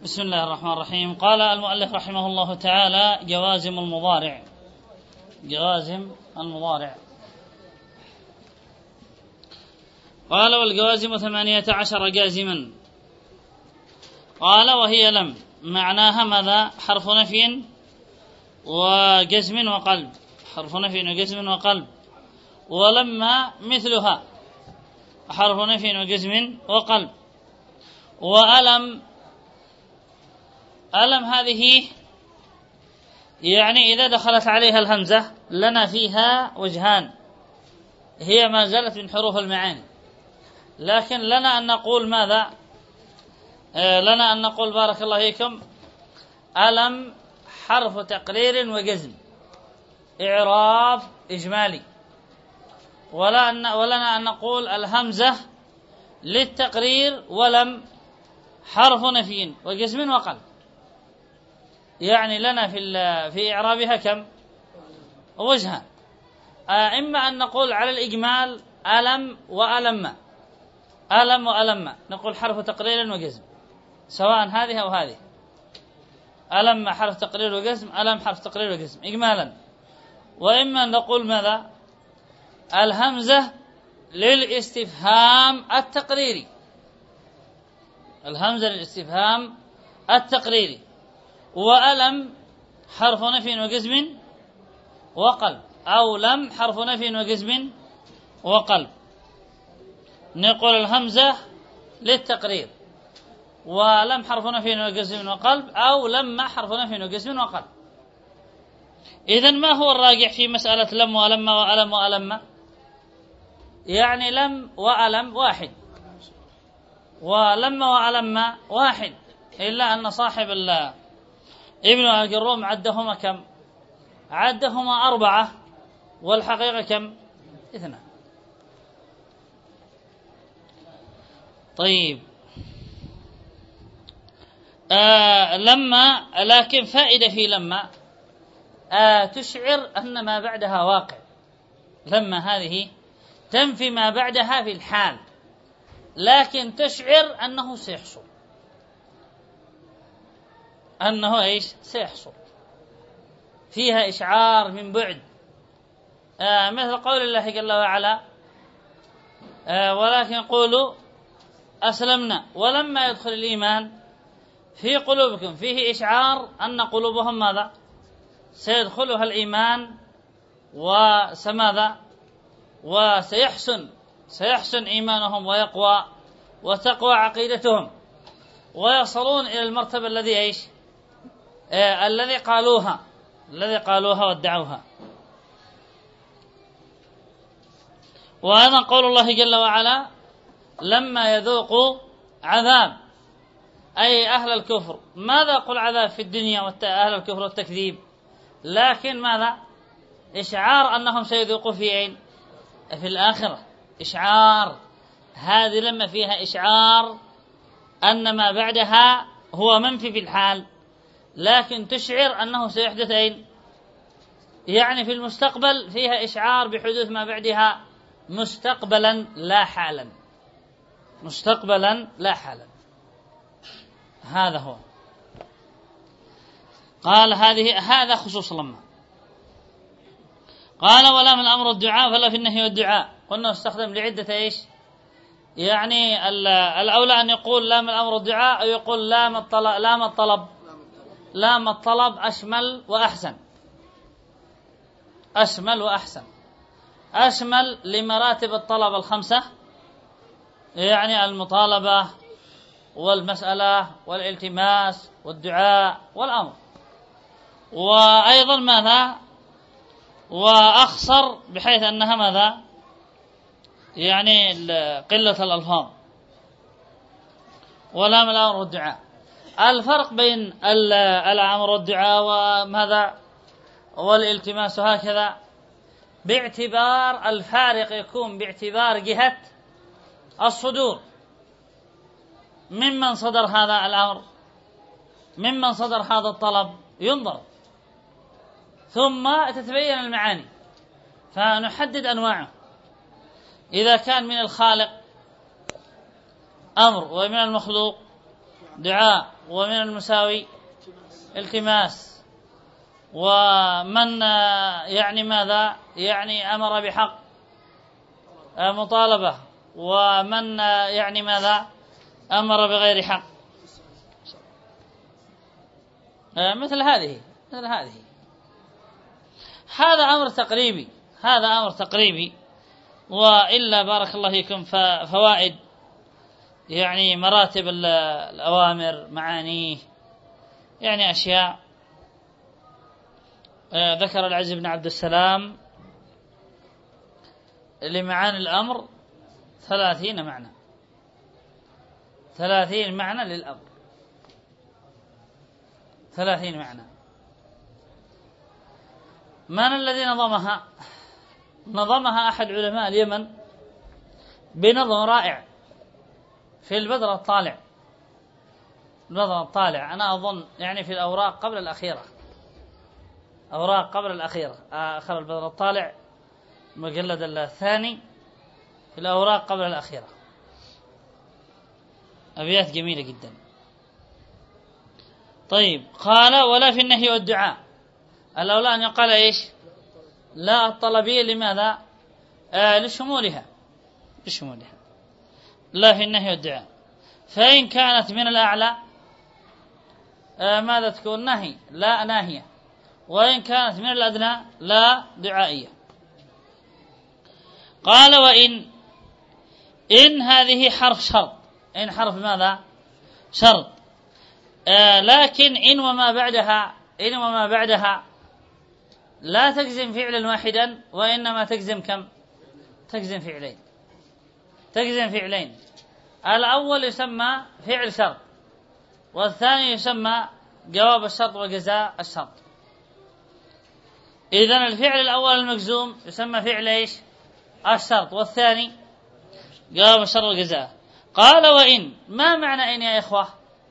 بسم الله الرحمن الرحيم. قال المؤلف رحمه الله تعالى: جوازم المضارع. جوازم المضارع. قال: والجوازم 18 جازما. قال: وهي لم معناها ماذا؟ حرف نفي وجزم وقلب. حرف نفي وجزم وقلب. ولما مثلها حرف نفي وجزم وقلب. وألم، ألم هذه يعني إذا دخلت عليها الهمزة لنا فيها وجهان، هي ما زالت من حروف المعاني، لكن لنا أن نقول ماذا؟ لنا أن نقول بارك الله فيكم: ألم حرف تقرير وجزم، إعراب إجمالي. ولنا أن نقول الهمزة للتقرير، ولم حرف نفي وجزم وقلب. يعني لنا في إعرابها كم وجهان؟ إما أن نقول على الإجمال ألم وألم، ألم وألم، نقول حرف تقرير وجزم، سواء هذه أو هذه. ألم حرف تقرير وجزم، ألم حرف تقرير وجزم إجمالا. وإما أن نقول ماذا؟ الهمزة للاستفهام التقريري، الهمزة للاستفهام التقريري. وألم حرف نفي وجزم وقلب، أو لم حرف نفي وجزم وقلب. نقول الهمزة للتقرير، ولم حرف نفي وجزم وقلب، أو لم حرف نفي وجزم وقلب. إذن ما هو الراجح في مسألة لم ولم وألم وألم؟ يعني لم وألم واحد، ولم وألم واحد، إلا أن صاحب ابن الجروم عدهما كم؟ عدهما 4، والحقيقة كم؟ 2. طيب، لما، لكن فائدة في لما تشعر أن ما بعدها واقع. لما هذه تنفي ما بعدها في الحال، لكن تشعر أنه سيحصل، أنه إيش؟ سيحصل، فيها إشعار من بعد. مثل قول الله جل وعلا: ولكن قولوا أسلمنا ولما يدخل الإيمان في قلوبكم، فيه إشعار أن قلوبهم ماذا؟ سيدخلها الإيمان، وسماذا؟ سيحسن إيمانهم، ويقوى وتقوى عقيدتهم، ويصلون إلى المرتبة الذي إيش؟ الذي قالوها وادعوها. وأيضا قول الله جل وعلا: لما يذوقوا عذاب، أي أهل الكفر. ماذا قل عذاب في الدنيا أهل الكفر والتكذيب؟ لكن ماذا؟ إشعار أنهم سيذوقوا في أين؟ في الآخرة. إشعار، هذه لما فيها إشعار أن ما بعدها هو منفي في الحال، لكن تشعر أنه سيحدث أين؟ يعني في المستقبل، فيها إشعار بحدوث ما بعدها مستقبلا لا حالا، مستقبلا لا حالا. هذا هو. قال هذا خصوص لما. قال: ولا من الأمر الدعاء فلا في النهي والدعاء. قلنا استخدم لعدة إيش؟ يعني الأولى أن يقول لام الأمر الدعاء، أو يقول لام الطلب. لام الطلب أشمل وأحسن، أشمل وأحسن. أشمل لمراتب الطلب 5، يعني المطالبة والمسألة والالتماس والدعاء والأمر. وأيضا ماذا؟ وأخصر، بحيث أنها ماذا؟ يعني قلة الألفاظ. ولا من الأمر والدعاء. الفرق بين الأمر والدعاء وماذا والالتماس هكذا، باعتبار الفارق يكون باعتبار جهة الصدور. ممن صدر هذا الأمر، ممن صدر هذا الطلب، ينظر، ثم تتبين المعاني، فنحدد أنواعه. إذا كان من الخالق أمر ومن المخلوق دعاء، ومن المساوي التماس، ومن يعني ماذا يعني أمر بحق مطالبة، ومن يعني ماذا أمر بغير حق. مثل هذه هذا أمر تقريبي، وإلا بارك الله فيكم فوائد يعني مراتب الأوامر، معانيه، يعني أشياء. ذكر العز بن عبد السلام لمعاني الأمر 30 معنى، 30 معنى للأمر، 30 معنى. من الذي نظمها أحد علماء اليمن بنظم رائع في البدر الطالع. أنا أظن يعني في الأوراق قبل الأخيرة، آخر البدر الطالع مجلد الثاني في الأوراق قبل الأخيرة، أبيات جميلة جدا. طيب، قال ولا في النهي والدعاء، الأولى أن يقال إيش؟ لا الطلبية، لماذا؟ لشمولها، لا في النهي والدعاء. فإن كانت من الأعلى ماذا تكون؟ نهي، لا ناهية. وإن كانت من الأدنى لا دعائية. قال وإن هذه حرف شرط، إن حرف ماذا؟ شرط. لكن إن وما بعدها لا تجزم فعلا واحدا، وإنما تجزم كم؟ تجزم فعلين. الأول يسمى فعل شرط، والثاني يسمى جواب الشرط وجزاء الشرط. إذن الفعل الأول المجزوم يسمى فعل إيش؟ الشرط، والثاني جواب الشرط وجزاء. قال وإن، ما معنى إن يا إخوة؟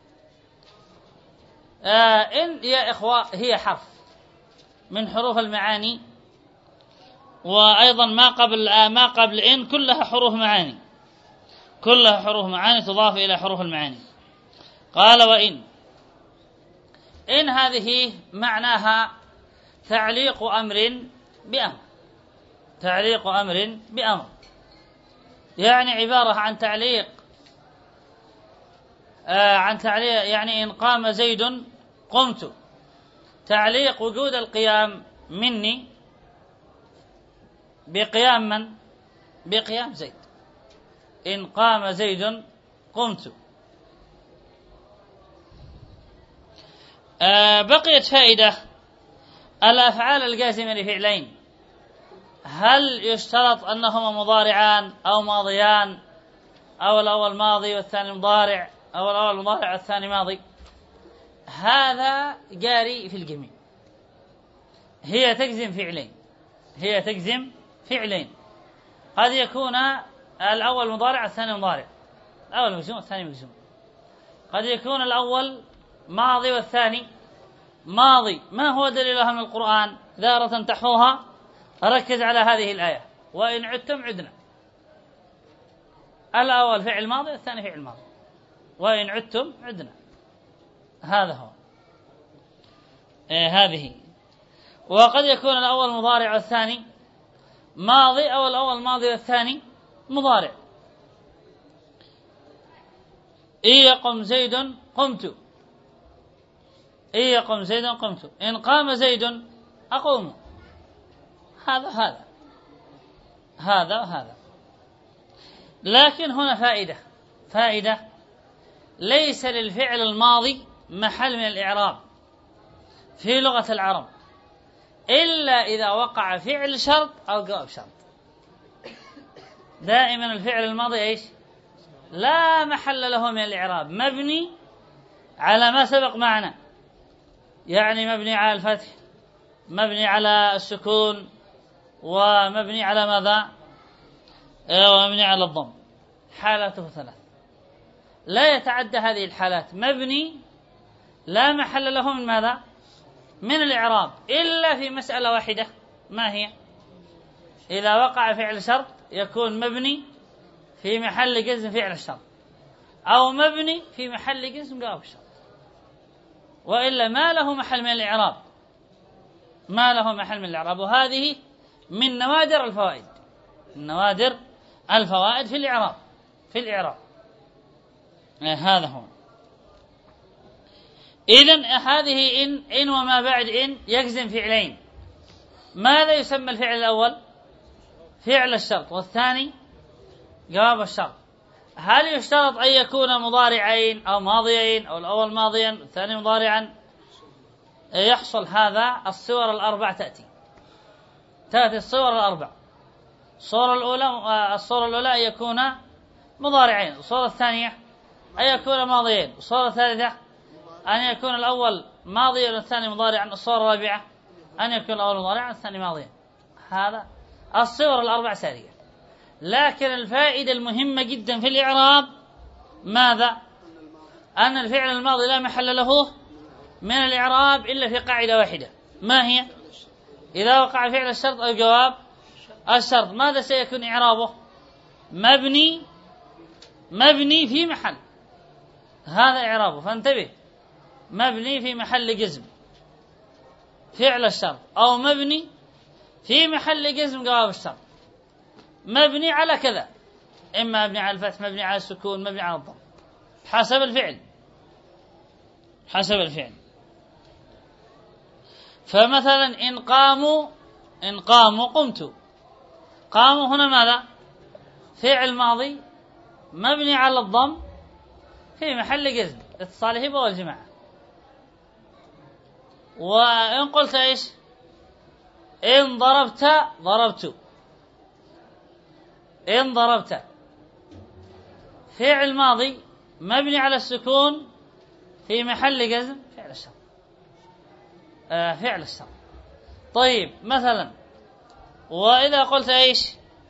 إن يا إخوة هي حرف من حروف المعاني، وأيضا ما قبل إن كلها حروف معاني تضاف إلى حروف المعاني. قال إن هذه معناها تعليق أمر بأمر، يعني عبارة عن تعليق يعني إن قام زيد قمت، تعليق وجود القيام مني بقيام من؟ بقيام زيد. إن قام زيد قمت. بقيت فائدة: الأفعال الجازمة لفعلين هل يشترط أنهما مضارعان أو ماضيان، أو الأول ماضي والثاني مضارع، أو الأول مضارع والثاني ماضي؟ هذا جاري في الجميع. هي تجزم فعلين، قد يكون الأول مضارع والثاني مضارع، الأول مجزوم والثاني مجزوم. قد يكون الأول ماضي والثاني ماضي. ما هو دليلها من القرآن؟ دارة تحوها، ركز على هذه الآية: وإن عدتم عدنا. الأول فعل ماضي والثاني فعل ماضي، وإن عدتم عدنا. هذا هو هذه. وقد يكون الأول مضارع والثاني ماضي، أو الأول ماضي والثاني مضارع. إن يقم زيد قمت، إن قام زيد أقوم. هذا. لكن هنا فائدة: ليس للفعل الماضي محل من الإعراب في لغة العرب إلا إذا وقع فعل شرط أو جواب شرط. دائما الفعل الماضي إيش؟ لا محل له من الإعراب، مبني على ما سبق معنا، يعني مبني على الفتح، مبني على السكون، ومبني على ماذا؟ ومبني على الضم. حالاته 3، لا يتعدى هذه الحالات مبني لا محل له من ماذا؟ من الإعراب، إلا في مسألة واحدة. ما هي؟ إذا وقع فعل شرط يكون مبني في محل جزم فعل الشرط، أو مبني في محل جزم جواب الشرط، وإلا ما له محل من الإعراب، ما له محل من الإعراب. وهذه من نوادر الفوائد، من نوادر الفوائد في الإعراب، في الإعراب. هذا هو. إذن هذه إن وما بعد إن يجزم فعلين. ماذا يسمى الفعل الأول؟ فعل الشرط، والثاني جواب الشرط. هل يشترط أن يكون مضارعين أو ماضيين، أو الأول ماضيا والثاني مضارعا؟ يحصل هذا. الصور الأربع تأتي الصور الأربع. الصورة الأولى أن يكون مضارعين، الصورة الثانية أن يكون ماضيين، الصورة الثالثة أن يكون الأول ماضيا والثاني مضارعا، الصورة الرابعة أن يكون الأول مضارعا والثاني ماضيا. هذا الصور الأربع سارية. لكن الفائدة المهمة جدا في الإعراب ماذا؟ أن الفعل الماضي لا محل له من الإعراب إلا في قاعدة واحدة. ما هي؟ إذا وقع فعل الشرط أو جواب الشرط ماذا سيكون إعرابه؟ مبني في محل، هذا إعرابه، فانتبه. مبني في محل جزم فعل الشرط، أو مبني في محل جزم جواب الشرط. مبني على كذا، إما مبني على الفتح، مبني على السكون، مبني على الضم، حسب الفعل، حسب الفعل. فمثلا إن قاموا قمت. قاموا هنا ماذا؟ فعل ماضي مبني على الضم في محل جزم اتصاله به والجماعة. وإن قلت إيش؟ إن ضربت ضربت. إن ضربت فعل ماضي مبني على السكون في محل جزم فعل الشرط، فعل الشرط. طيب مثلا وإذا قلت إيش؟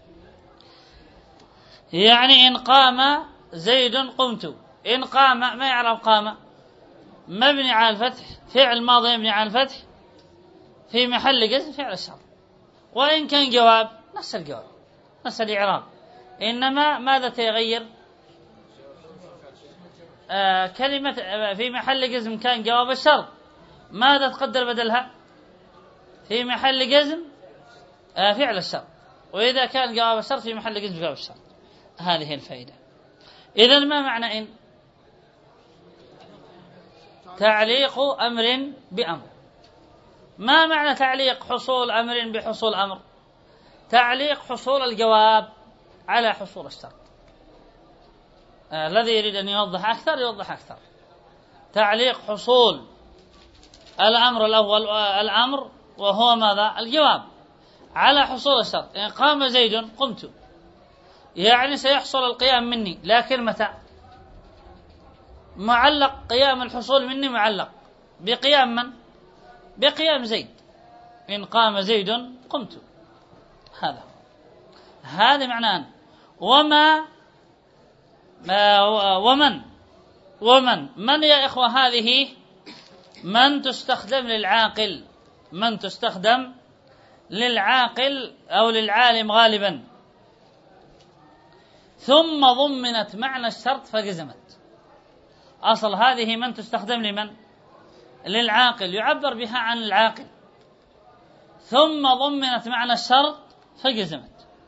يعني إن قام زيد قمت. إن قام ما يعرف قام؟ مبني على الفتح، فعل ماضي مبني على الفتح في محل جزم فعل الشرط. وإن كان جواب نفس الجواب، نفس الإعراب، إنما ماذا تغير؟ كلمة في محل جزم كان جواب الشرط، ماذا تقدر بدلها؟ في محل جزم فعل الشرط. وإذا كان جواب الشرط في محل جزم جواب الشرط. هذه الفائدة. إذن ما معنى إن؟ تعليق أمر بأمر. ما معنى تعليق حصول أمر بحصول أمر؟ تعليق حصول الجواب على حصول الشرط. الذي يريد أن يوضح أكثر يوضح أكثر. تعليق حصول الأمر الأول، الأمر وهو ماذا؟ الجواب، على حصول الشرط. إن قام زيد قمت، يعني سيحصل القيام مني، لكن متى؟ معلق قيام الحصول مني، معلق بقيام من؟ بقيام زيد. إن قام زيد قمت. هذا معناه. ومن يا إخوة؟ هذه من تستخدم للعاقل، من تستخدم للعاقل أو للعالم غالبا، ثم ضمنت معنى الشرط فجزمت. أصل هذه من تستخدم لمن؟ للعاقل، يعبر بها عن العاقل، ثم ضمنت معنى الشرط فجزمت.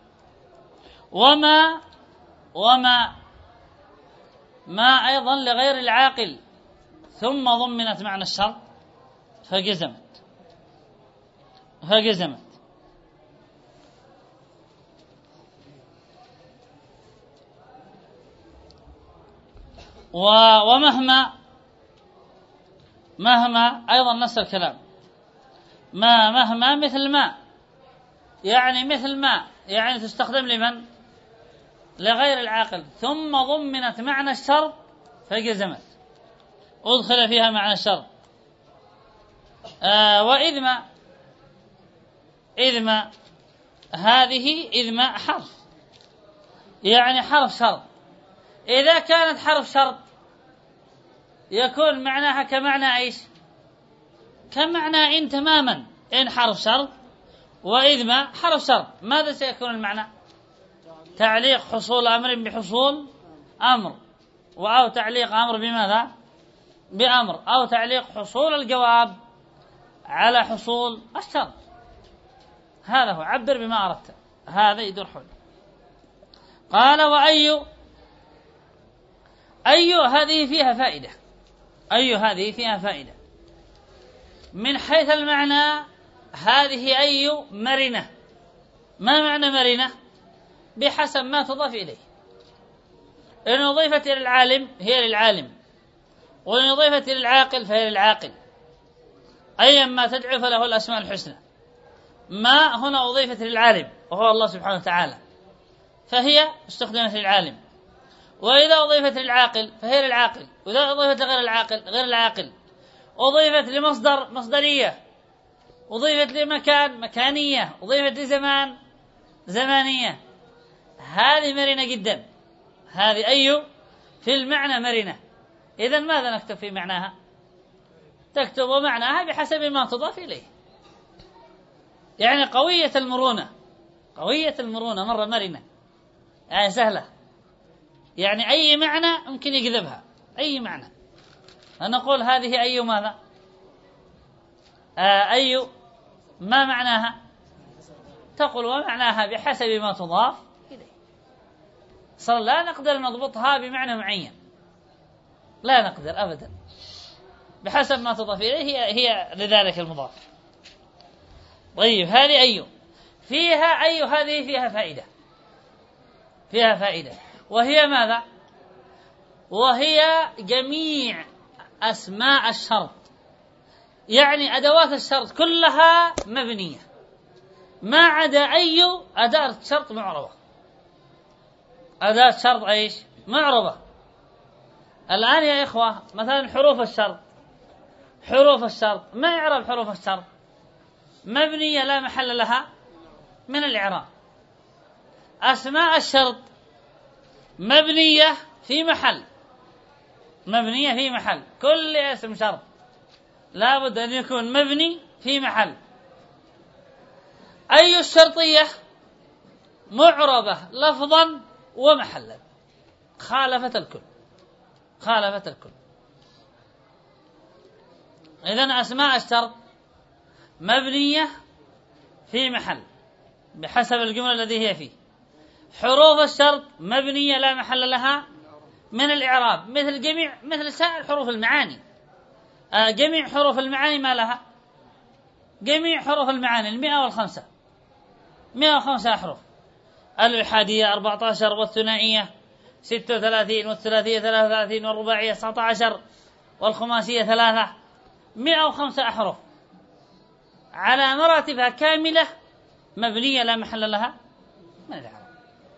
ما أيضا لغير العاقل، ثم ضمنت معنى الشرط فجزمت. مهما أيضا نفس الكلام. مهما مثل ما، يعني مثل ما، يعني تستخدم لمن؟ لغير العاقل، ثم ضمنت معنى الشرط فجزمت، أدخل فيها معنى الشرط. وإذ ما هذه إذ ما حرف، يعني حرف شرط. إذا كانت حرف شرط يكون معناها كمعنى إيش؟ كمعنى إن تماما. إن حرف شرط وإذ ما حرف شرط، ماذا سيكون المعنى؟ تعليق حصول أمر بحصول أمر. أو تعليق أمر بماذا؟ بأمر، أو تعليق حصول الجواب على حصول الشرط. هذا هو، عبر بما أردت، هذا يدور حول. قال أي هذه فيها فائدة، أي هذه فيها فائدة من حيث المعنى. هذه أي مرنة. ما معنى مرنة؟ بحسب ما تضاف إليه. إن أضيفت إلى العالم هي للعالم، وإن أضيفت إلى العاقل فهي للعاقل، أيا ما تدعو فله الأسماء الحسنى. ما هنا أضيفت للعالم وهو الله سبحانه وتعالى فهي استخدمت للعالم، وإذا أضيفت للعاقل فهي للعاقل، وإذا أضيفت لغير العاقل غير العاقل. أضيفت لمصدر مصدرية، أضيفت لمكان مكانية، أضيفت لزمان زمانية. هذه مرنة جدا، هذه أي في المعنى مرنة. إذن ماذا نكتب في معناها؟ تكتب معناها بحسب ما تضاف إليه، يعني قوية المرونة، قوية المرونة مرة مرنة، يعني سهلة، يعني أي معنى ممكن يجذبها، أي معنى. فنقول هذه أي ماذا؟ أي ما معناها؟ تقول ومعناها بحسب ما تضاف إليه. صار لا نقدر نضبطها بمعنى معين، لا نقدر أبدا، بحسب ما تضاف إليه هي لذلك المضاف. طيب هذه أي فيها، أي هذه فيها فائدة، فيها فائدة، وهي ماذا؟ وهي جميع أسماء الشرط، يعني أدوات الشرط كلها مبنية ما عدا أي أداة شرط معربة. أداة شرط إيش؟ معربة. الآن يا إخوة مثلا حروف الشرط، حروف الشرط ما يعرب حروف الشرط؟ مبنية لا محل لها من الإعراب. أسماء الشرط مبنية في محل، مبنية في محل، كل اسم شرط لا بد أن يكون مبني في محل. أي الشرطية معربة لفظا ومحلا، خالفت الكل، خالفت الكل. إذن أسماء الشرط مبنية في محل بحسب الجملة الذي هي فيه. حروف الشرط مبنية لا محل لها من الإعراب، مثل سائر حروف المعاني. جميع حروف المعاني ما لها؟ جميع حروف المعاني 105، 105 أحرف. الأحادية 14، والثنائية 36، والثلاثية 33، والرباعية 19، والخماسية 3، 105 أحرف على مراتبها كاملة مبنية لا محل لها من الإعراب.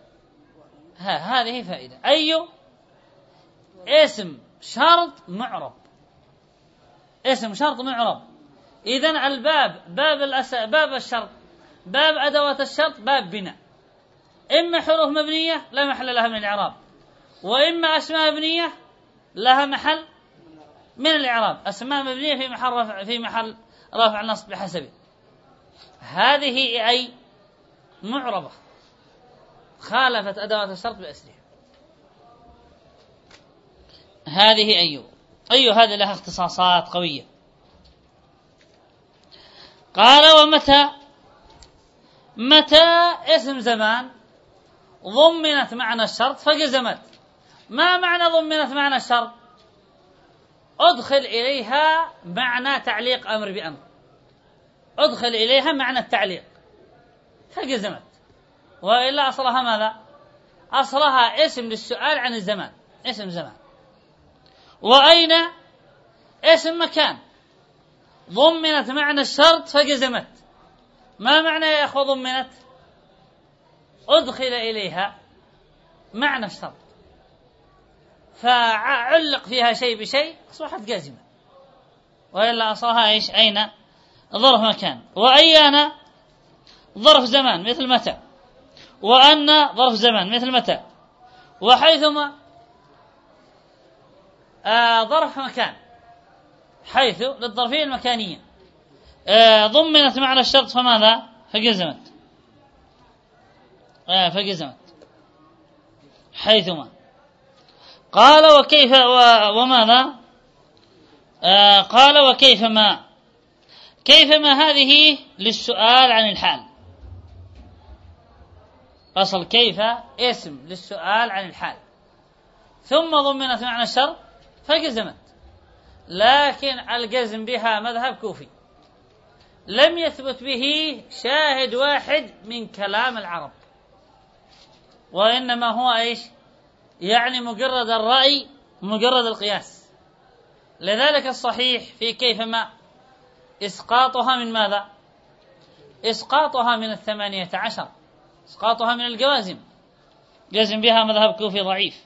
هذه فائدة. أي اسم شرط معرب، اسم شرط معرب. إذن الباب باب الشرط، باب أدوات الشرط، باب بناء، إما حروف مبنية لا محل لها من الإعراب، وإما أسماء مبنية لها محل من الإعراب. أسماء مبنية في محل رفع النصب بحسبه. هذه أي معربة خالفت أدوات الشرط بأسرها. هذه أي هذه لها اختصاصات قوية. قال متى اسم زمان ضمنت معنى الشرط فجزمت. ما معنى ضمنت معنى الشرط؟ أدخل إليها معنى تعليق أمر بأمر، أدخل إليها معنى التعليق فجزمت. وإلا أصلها ماذا؟ أصلها اسم للسؤال عن الزمان، اسم زمان. وأين اسم مكان ضمنت معنى الشرط فجزمت. ما معنى يا أخوة ضمنت؟ أدخل إليها معنى الشرط فعلق فيها شيء بشيء أصبحت جازمة. وإلا أصلها إيش؟ أين؟ ظرف مكان. وأيان ظرف زمان مثل متى، وأن ظرف زمان مثل متى، وحيثما ظرف مكان، حيث للظرفية المكانية ضمنت معنى الشرط فماذا؟ فجزمت. فجزمت حيثما. قال وكيف وماذا؟ قال وكيفما. كيفما هذه للسؤال عن الحال. أصل كيف اسم للسؤال عن الحال، ثم ضمنت معنى الشرط فجزمت، لكن الجزم بها مذهب كوفي لم يثبت به شاهد واحد من كلام العرب، وإنما هو إيش؟ يعني مجرد الرأي، مجرد القياس. لذلك الصحيح في كيفما إسقاطها من ماذا؟ إسقاطها من 18، إسقاطها من الجوازم، جزم بها مذهب كوفي ضعيف.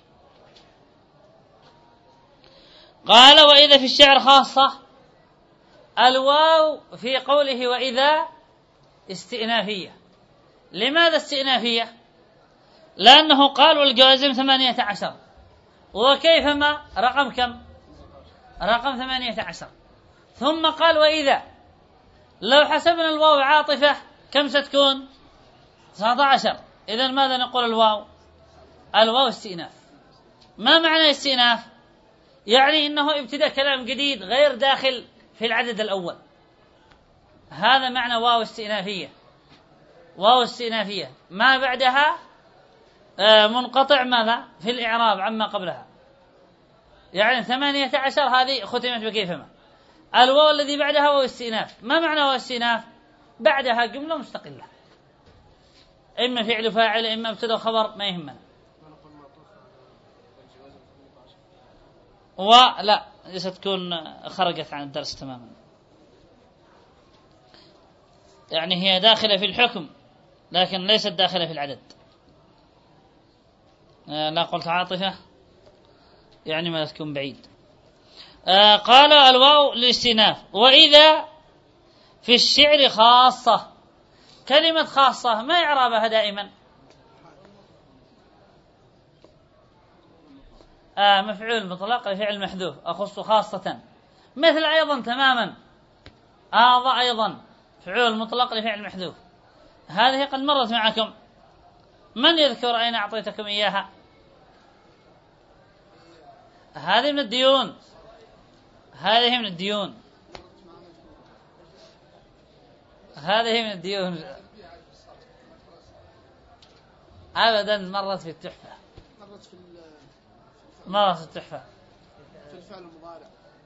قال وإذا في الشعر خاصة. الواو في قوله وإذا استئنافية. لماذا استئنافية؟ لأنه قال والجوازم 18، وكيفما رقم كم؟ رقم 18. ثم قال وإذا. لو حسبنا الواو عاطفة كم ستكون؟ 19. إذن ماذا نقول الواو؟ الواو استئناف. ما معنى استئناف؟ يعني إنه ابتداء كلام جديد غير داخل في العدد الأول. هذا معنى واو استئنافية. واو استئنافية ما بعدها منقطع ماذا؟ في الإعراب عما قبلها. يعني 18 هذه ختمت بكيفما. الواو الذي بعدها واو استئناف. ما معنى واو استئناف؟ بعدها جملة مستقلة، إما فعل فاعل إما ابتدأ خبر، ما يهمنا. ولا ستكون خرجت عن الدرس تماما، يعني هي داخلة في الحكم لكن ليست داخلة في العدد. لا قلت عاطفة يعني ما تكون بعيد. قال الواو للاستئناف. وإذا في الشعر خاصة. كلمة خاصة ما إعرابها دائما؟ مفعول مطلق لفعل محذوف، أخص خاصة. مثل أيضا تماما أيضا فعول مطلق لفعل محذوف. هذه قد مرت معكم. من يذكر أين أعطيتكم إياها؟ هذه من الديون، هذه من الديون، هذه من الديون. أبدا مرت في التحفة، مرت في التحفة، في الفعل المضارع،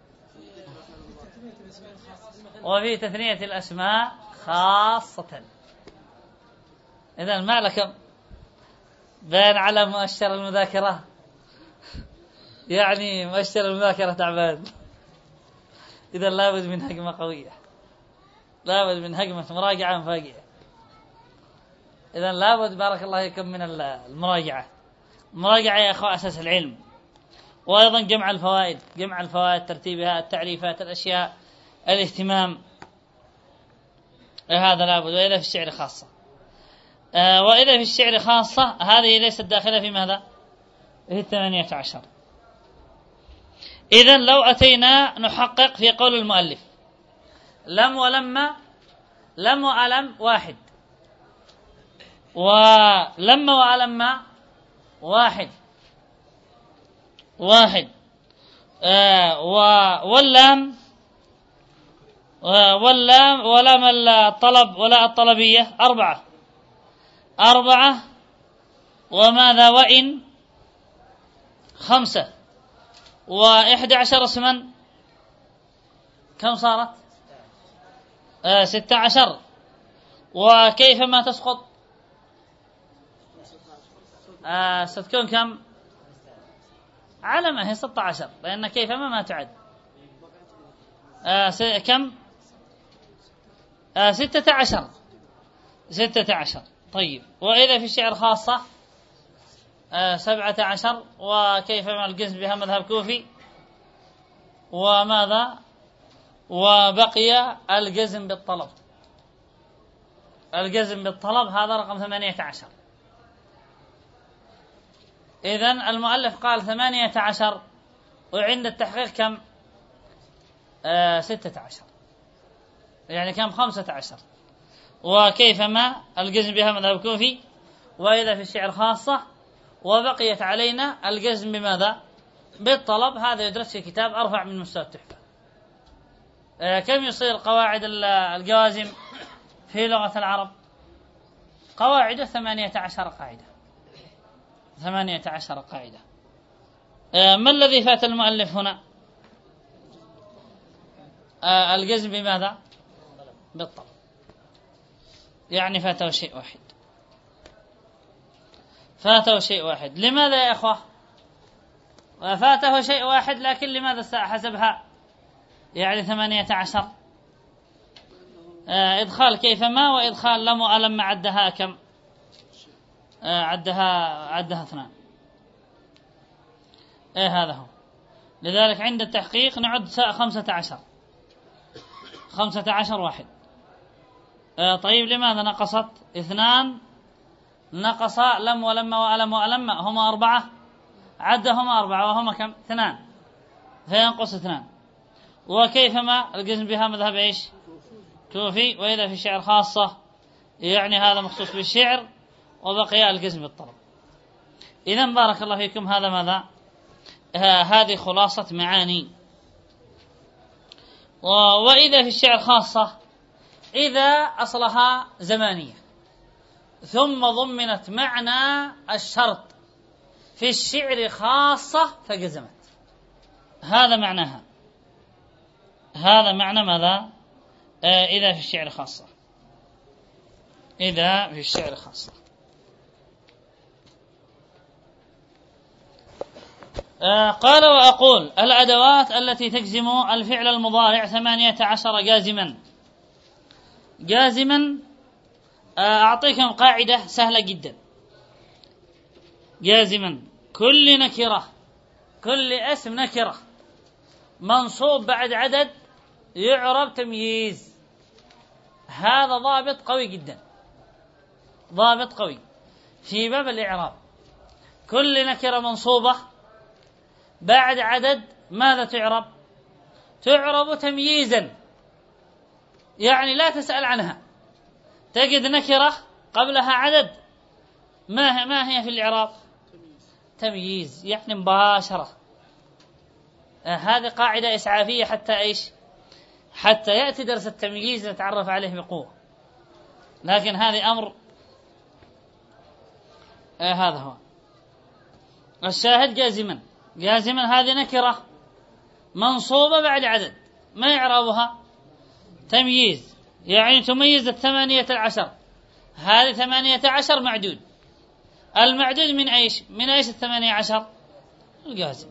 وفي تثنية الأسماء خاصة. إذن ما لكم بين على مؤشر المذاكرة، يعني مؤشر المذاكرة تعبان. إذن لابد من هجمة قوية، لابد من هجمة مراجعة مفاجئة. إذن لابد بارك الله فيكم من المراجعة. المراجعة يا أخوة أساس العلم. وأيضا جمع الفوائد، جمع الفوائد، ترتيبها، التعريفات، الأشياء، الاهتمام، هذا لابد. وإذا في الشعر خاصة. وإذا في الشعر خاصة هذه ليست داخلة في ماذا؟ في 18. إذن لو أتينا نحقق في قول المؤلف لم ولما، لم وألم واحد، ولما وألم واحد، واللام ولام الطلب ولا الطلبية 4، وماذا وإن 5، 11 اسما كم صارت؟ 16. وكيفما تسقط ستكون كم؟ على ما هي 16، لأن كيفما ما تعد. كم؟ 16. طيب. وإذا في الشعر خاصة 17، وكيفما الجزم بها مذهب كوفي. وماذا؟ وبقي الجزم بالطلب. الجزم بالطلب هذا رقم 18. إذن المؤلف قال 18، وعند التحقيق كم؟ 16، يعني كم؟ 15. وكيفما الجزم بها مذهب كوفي. وإذا في الشعر خاصة، وبقيت علينا الجزم بماذا؟ بالطلب هذا يدرس في كتاب أرفع من مستوى التحفة. كم يصير قواعد الجوازم في لغة العرب؟ قواعده 18 قاعدة. 18 قاعدة. ما الذي فات المؤلف هنا؟ الجزم بماذا؟ بالطبع. يعني فاته شيء واحد. فاته شيء واحد. لماذا يا أخوة؟ فاته شيء واحد، لكن لماذا حسبها يعني 18؟ إدخال كيفما وإدخال لم وألم عدها كم؟ عدها 2. هذا هو. لذلك عند التحقيق نعد 15 واحد. طيب لماذا نقصت 2؟ نقص لم ولم وألم وألم هما 4، عدهما 4 وهما كم؟ 2، فينقص 2. وكيفما الجزم بها مذهب إيش؟ كوفي. وإذا في الشعر خاصة يعني هذا مخصوص بالشعر، وبقي الجزم بالطلب. إذن بارك الله فيكم، هذا ماذا؟ هذه خلاصة معاني. وإذا في الشعر خاصة إذا أصلها زمانية ثم ضمنت معنى الشرط في الشعر خاصة فجزمت. هذا معناها. هذا معنى ماذا؟ إذا في الشعر خاصة. إذا في الشعر خاصة. قال وأقول الأدوات التي تجزم الفعل المضارع 18 جازما. أعطيكم قاعدة سهلة جدا. جازما كل نكرة، كل اسم نكرة منصوب بعد عدد يعرب تمييز. هذا ضابط قوي جدا، ضابط قوي في باب الإعراب. كل نكرة منصوبة بعد عدد ماذا تعرب؟ تعرب تمييزا، يعني لا تسأل عنها. تجد نكرة قبلها عدد، ما هي في الإعراب؟ تمييز، يعني مباشرة. هذه قاعدة إسعافية حتى إيش؟ حتى يأتي درس التمييز نتعرف عليه بقوة. لكن هذا أمر هذا هو الشاهد. جازما هذه نكرة منصوبة بعد عدد، ما يعربها؟ تمييز، يعني تميز 18. هذه 18 معدود. المعدود من ايش؟ من ايش 18؟ الجازم.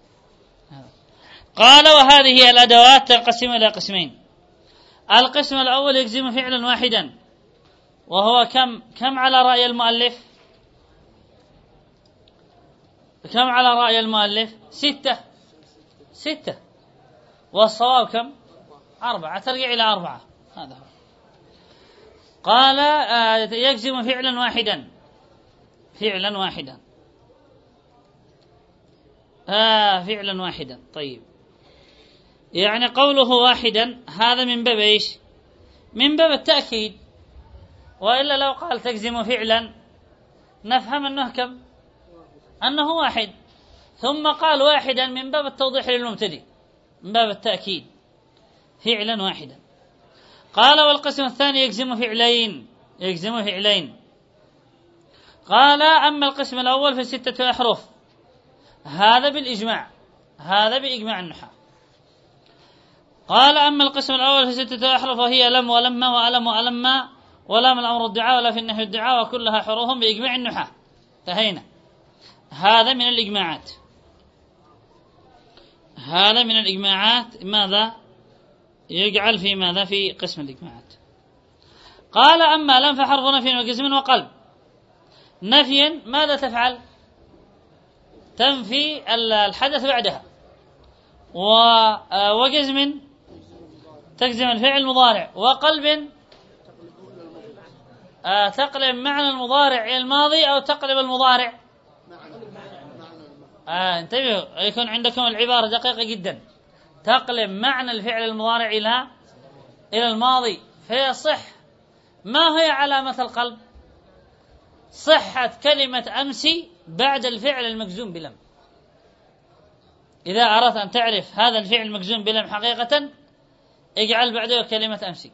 قال وهذه الأدوات تنقسم إلى قسمين. القسم الأول يجزم فعلا واحدا، وهو كم على رأي المؤلف؟ كم على رأي المؤلف؟ 6. والصواب كم؟ 4. ترجع إلى 4. هذا هو. قال يجزم فعلا واحدا. فعلا واحدا. طيب، يعني قوله واحدا هذا من باب ايش؟ من باب التأكيد. وإلا لو قال تجزم فعلا نفهم أنه كم؟ أنه واحد. ثم قال واحدا من باب التوضيح للمبتدئ، من باب التأكيد. فعلا واحدا. قال والقسم الثاني يجزم فعلين. قال أما القسم الأول في 6 أحرف، هذا بالإجماع، هذا بإجماع النحاة. قال أما القسم الأول في 6 أحرف وهي لم ولما وألم وألما ولام الأمر الدعاء ولا في النحو الدعاء وكلها حروف بإجماع النحاة. انتهينا. هذا من الإجماعات. هذا من الإجماعات. ماذا يجعل في ماذا؟ في قسم الإجماعات. قال أما لم فحرف نفي وجزم وقلب. نفي ماذا تفعل؟ تنفي الحدث بعدها. وجزم تجزم الفعل المضارع. وقلب تقلب معنى المضارع إلى الماضي أو تقلب المضارع. انتبهوا، يكون عندكم العبارة دقيقة جدا. تقلب معنى الفعل المضارع إلى الماضي فيصح. ما هي علامة القلب؟ صحة كلمة أمس بعد الفعل المجزوم بلم. إذا أردت أن تعرف هذا الفعل مجزوم بلم حقيقة اجعل بعده كلمة أمسي،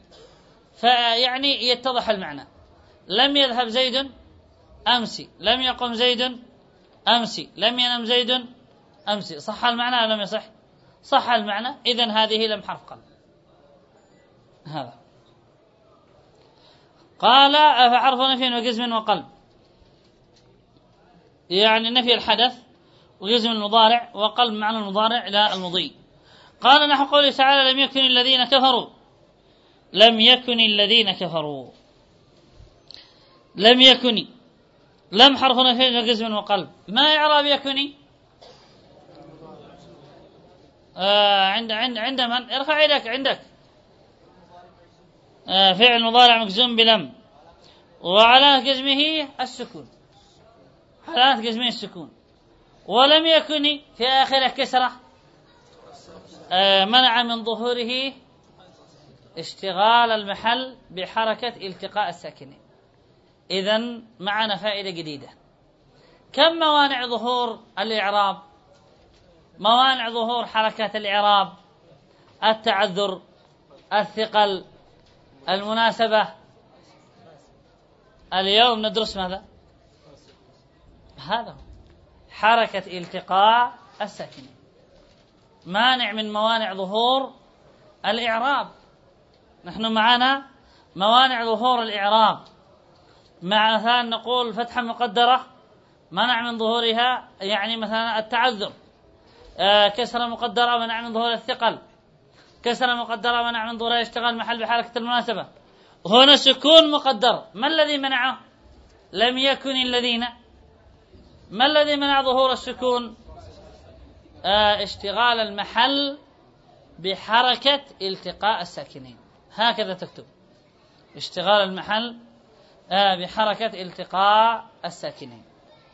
فيعني يتضح المعنى. لم يذهب زيد أمسي، لم يقم زيد أمسي، لم ينم زيد أمسي. صح المعنى أو لم يصح؟ صح المعنى. إذن هذه لم حرف قلب. هذا قال فحرف نفي وجزم وقلب، يعني نفي الحدث وجزم المضارع وقلب معنى المضارع لا المضي. قال نحو قوله تعالى لم يكن الذين كفروا، لم يكن الذين كفروا، لم يكن، لم حرف نفي وجزم وقلب. ما إعراب يكن؟ عند من؟ ارفع يدك. عندك فعل مضارع مجزوم بلم وعلامة جزمه السكون، علامة جزمه السكون. ولم يكن في آخره كسرة منع من ظهوره اشتغال المحل بحركة التقاء الساكنين. إذن معنا فائدة جديدة. كم موانع ظهور الإعراب؟ موانع ظهور حركات الإعراب: التعذر، الثقل، المناسبة. اليوم ندرس ماذا؟ هذا حركة التقاء الساكنين، مانع من موانع ظهور الإعراب. نحن معنا موانع ظهور الإعراب، مع مثلا نقول فتحة مقدرة منع من ظهورها، يعني مثلا التعذر. كسرة مقدرة منع من ظهور الثقل، كسرة مقدرة منع من ظهورها اشتغال محل بحركة المناسبة. هنا سكون مقدر، ما الذي منعه؟ لم يكن الذين. ما الذي منع ظهور السكون؟ اشتغال المحل بحركة التقاء الساكنين. هكذا تكتب: اشتغال المحل بحركة التقاء الساكنين.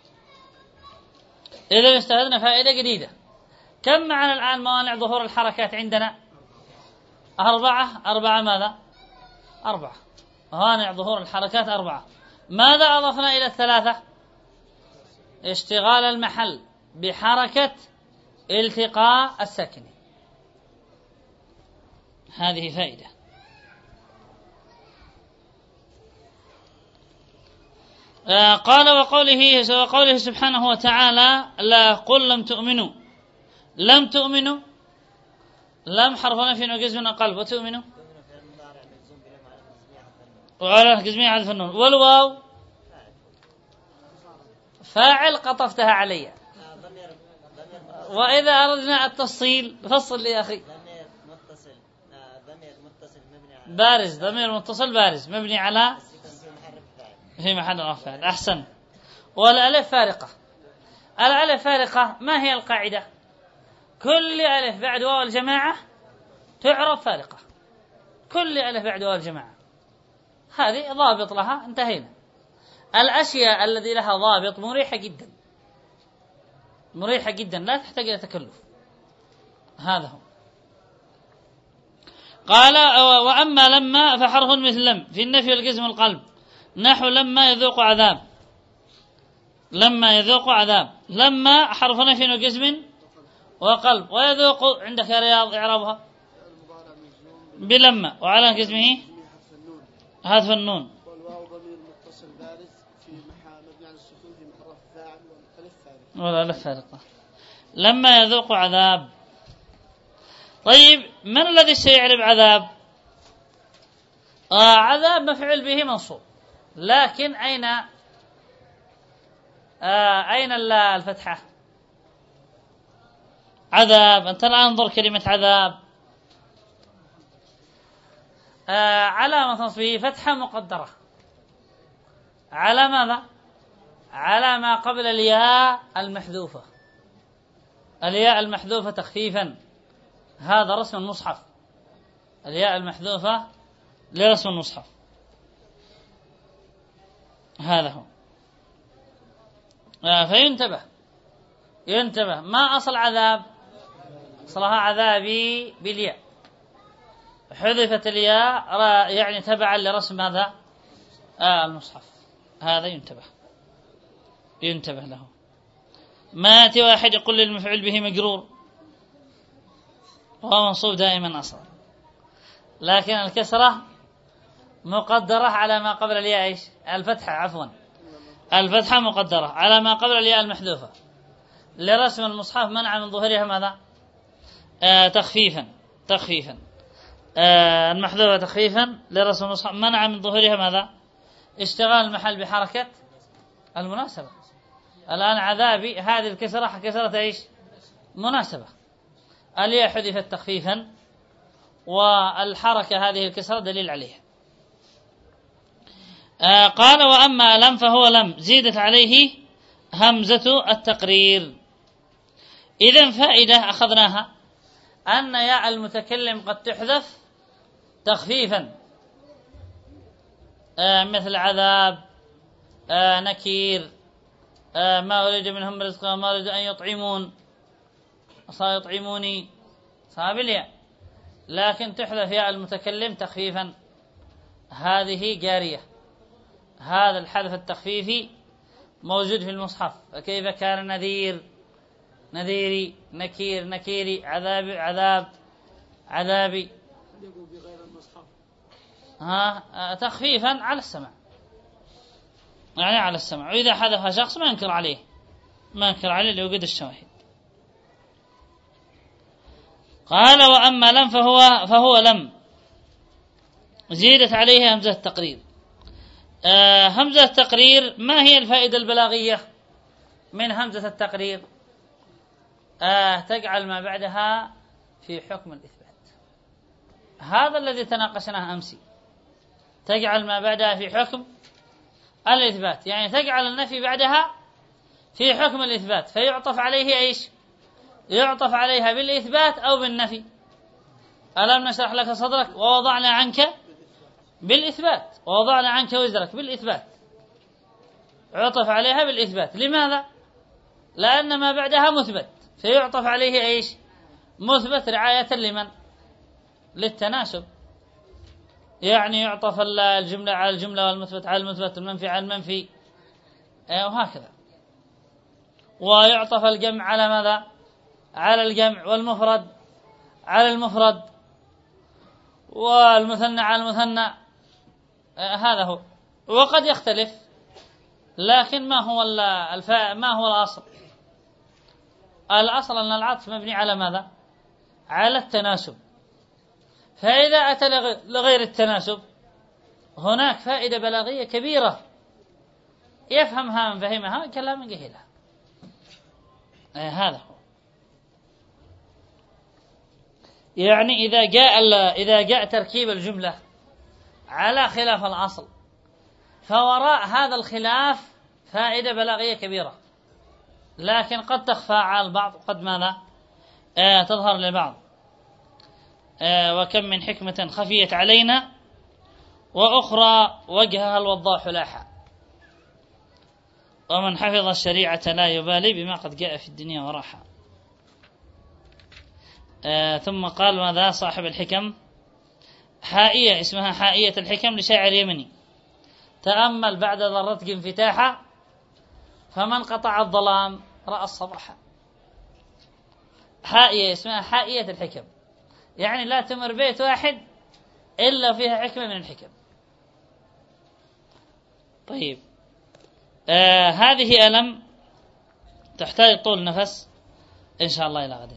إذا استفدنا فائدة جديدة. كم معنا الآن موانع ظهور الحركات عندنا؟ 4 ماذا؟ 4 موانع ظهور الحركات 4. ماذا أضفنا إلى 3؟ اشتغال المحل بحركة التقاء الساكنين. هذه فائدة. قال وقوله سبحانه وتعالى لا قل لم تؤمنوا. لم تؤمنوا، لم حرف نفي وجزم وقلب، وتؤمنوا وعلى جزمية حذف النون، والواو فاعل قطفتها علي. وإذا أردنا التفصيل فصل لي أخي. بارز، ضمير متصل بارز مبني على في محل رفع. أحسن. والألف فارقة. الألف فارقة ما هي القاعدة؟ كل ألف بعد واو الجماعة تعرف فارقة. كل ألف بعد واو الجماعة هذه ضابط لها، انتهينا. الأشياء الذي لها ضابط مريحة جدا، مريحة جدا، لا تحتاج إلى تكلف. هذا هو. قال وأما لما فحرف مثل لم في النفي والجزم القلب، نحو لما يذوق عذاب. لما يذوق عذاب، لما حرف نفي وجزم وقلب. ويذوق عندك يا رياض إعرابها بلما وعلى جزمه حذف النون. والواو ضمير متصل بارز في محل مبني على السكون في محل رفع فاعل والألف فارقة. والألف فارقة. لما يذوق عذاب. طيب من الذي سيعرب عذاب؟ عذاب مفعول به منصوب، لكن أين الفتحة؟ عذاب. أنت الآن انظر كلمة عذاب، علامة نصبه فتحة مقدرة على ماذا؟ على ما قبل الياء المحذوفة. الياء المحذوفة تخفيفا، هذا رسم المصحف. الياء المحذوفة لرسم المصحف، هذا هو. فينتبه، ينتبه. ما أصل عذاب؟ أصلها عذابي بالياء، حذفت الياء يعني تبعا لرسم هذا المصحف. هذا ينتبه، ينتبه له. ما يأتي واحد يقول للمفعول به مجرور وهو منصوب دائما أصلا، لكن الكسرة مقدرة على ما قبل الياء إيش؟ الفتحة، عفوا، الفتحة مقدرة على ما قبل الياء المحذوفة لرسم المصحف، منع من ظهورها ماذا؟ تخفيفا المحذوفة تخفيفا لرسم المصحف، منع من ظهورها ماذا؟ اشتغال المحل بحركة المناسبة. الآن عذابي هذه الكسرة كسرة إيش؟ مناسبة، الياء حذفت تخفيفا والحركة هذه الكسرة دليل عليها. قال وأما لم فهو لم زيدت عليه همزة التقرير. إذن فائدة أخذناها أن ياء المتكلم قد تحذف تخفيفا، مثل عذاب، نكير، ما أريد منهم رزقا ما أريد أن يطعمون، سيطعموني صاب الياء، لكن تحذف ياء المتكلم تخفيفا، هذه جارية. هذا الحذف التخفيفي موجود في المصحف. فكيف كان نذير، نذيري، نكير، نكيري، عذاب، عذاب، عذابي. تخفيفا على السمع، يعني على السمع. وإذا حذف شخص ما ينكر عليه لوجود الشواهد. قال وأما لم فهو لم زيدت عليه همزة التقرير. همزة التقرير، ما هي الفائدة البلاغية من همزة التقرير؟ تجعل ما بعدها في حكم الإثبات. هذا الذي تناقشناه أمس، تجعل ما بعدها في حكم الإثبات، يعني تجعل النفي بعدها في حكم الإثبات، فيعطف عليه إيش؟ يعطف عليها بالإثبات أو بالنفي. ألم نشرح لك صدرك ووضعنا عنك بالإثبات، ووضعنا عنك وزرك بالإثبات، عطف عليها بالإثبات. لماذا؟ لأن ما بعدها مثبت، فيعطف عليه إيش؟ مثبت، رعاية لمن؟ للتناسب، يعني يعطف الجملة على الجملة والمثبت على المثبت، المنفي على المنفي، وهكذا. ويعطف الجمع على ماذا؟ على الجمع، والمفرد على المفرد، والمثنى على المثنى، هذا هو. وقد يختلف، لكن ما هو الأصل؟ الأصل أن العطف مبني على ماذا؟ على التناسب. فإذا أتى لغير التناسب هناك فائدة بلاغية كبيرة يفهمها من فهمها كلام من جهلها. هذا هو. يعني إذا جاء تركيب الجملة على خلاف الأصل، فوراء هذا الخلاف فائدة بلاغية كبيرة، لكن قد تخفى على البعض وقد ماذا؟ تظهر للبعض. وكم من حكمة خفيت علينا وأخرى وجهها الوضاح لاحا، ومن حفظ الشريعة لا يبالي بما قد جاء في الدنيا وراحا. ثم قال ماذا صاحب الحكم؟ حائية اسمها حائية الحكم لشاعر يمني، تأمل بعد ذرتك انفتاحا، فمن قطع الظلام رأى الصباح. حائية اسمها حائية الحكم، يعني لا تمر بيت واحد إلا فيها حكمة من الحكم. طيب، هذه ألم تحتاج طول نفس إن شاء الله إلى غد.